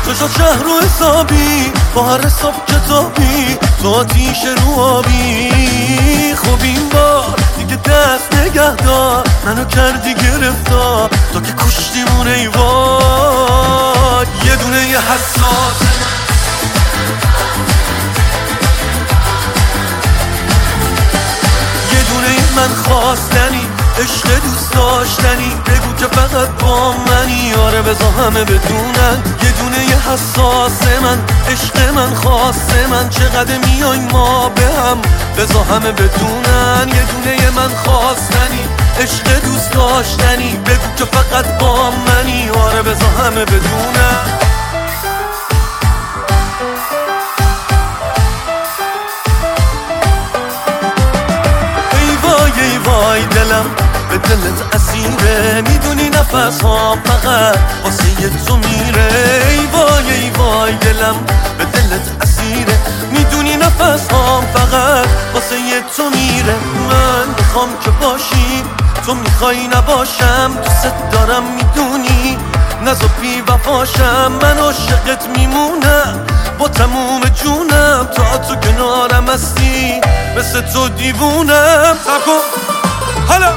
چشا شهر و حسابی با هر حساب کتابی تو آتیش رو آبی. خب این بار دیگه دست نگه دار، منو کردی گرفتار تا که کشتیمون ای وای. یه دونه یه حساس یه دونه من خواستنی، عشق دوست داشتنی، بگو که فقط با منی. آره بذار همه بدونن یه دونه یه حساس من، عشق من خاص من، چقدر میایم ما به هم بذار همه بدونن. یه دونه یه من خواستنی، عشق دوست داشتنی، بگو که فقط با منی. آره بذار همه بدونن. ای وای دلم به دلت اسیره، میدونی نفس ها فقط واسه تو میره. ای وای دلم به دلت اسیره، میدونی نفس ها فقط واسه تو میره. من میخوام که باشی، تو میخوای نباشم، دوست دارم میدونی، نزا بی وفاشم. من عاشقت میمونم با تموم جونم، تا تو کنارم هستی مثل تو دیوونم. سب حالا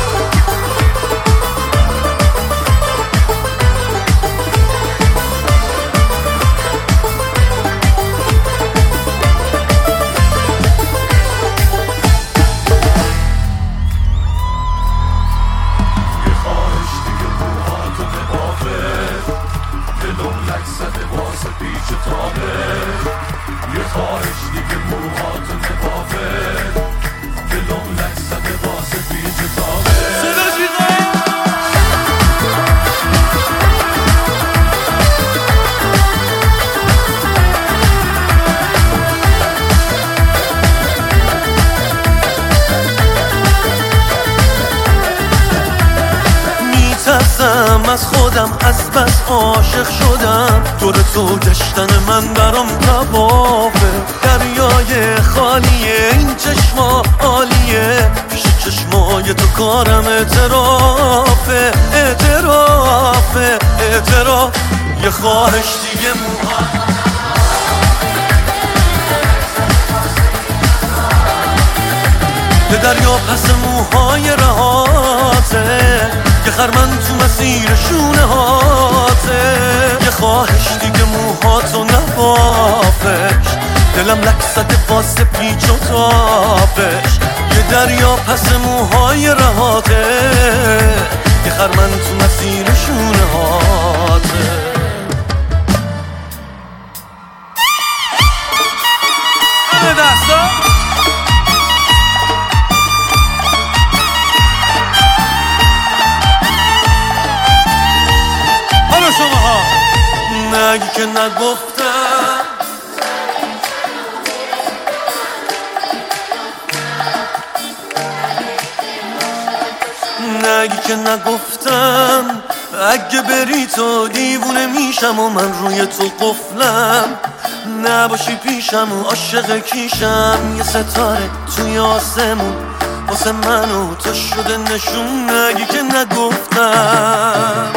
از خودم از بس عاشق شدم، دور تو گشتن من برام توافه. دریای خالیه این چشما عالیه، پیش چشمای تو کارم اعترافه. اعتراف یه خواهش دیگه یه دریا پس موهای رهاته، یه خرمن تو مسیر شونه هاته. یه خواهش دیگه موهاتو نبافش، دلم لک زده واسه پیچ و تابش. یه دریا پس موهای رهاته، یه خرمن تو مسیر شونه هاته. همه دستا شماها نگی که نگفتم، نگی که نگفتم. اگه بری تو دیوونه میشم و من روی تو قفلم، نباشی پیشم و عاشق کیشم. یه ستاره توی آسمون واسه من و تو شده نشون. نگی که نگفتم.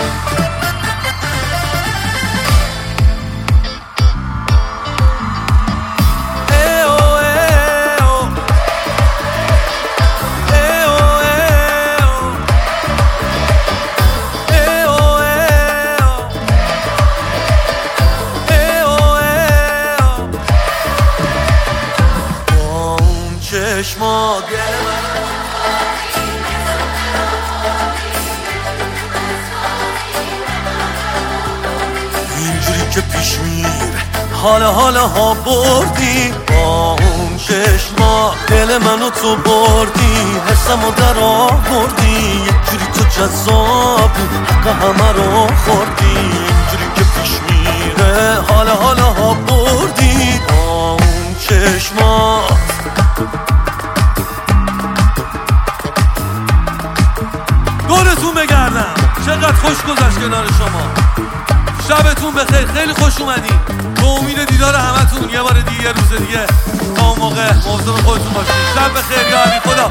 چشما اینجوری که پیش میره حالا ها بردی. با اون چشما دل منو تو بردی، حسمو در آوردی. یک جوری تو جذابی حق همه رو خوردی. اینجوری که پیش میره حالا ها بردی. با اون چشما دورتون بگردم، چقدر خوش گذشت کنار شما. شبتون بخیر، خیلی خوش اومدین. به امید دیدار همتون یه بار دیگه، یه روز دیگه. تا اون موقع مواظب خودتون باشید. شب بخیر یا علی. خدا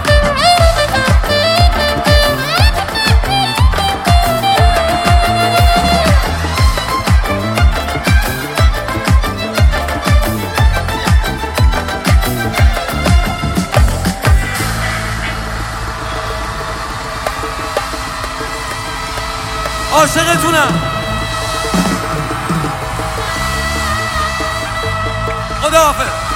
عاشقتونم. خداحافظ.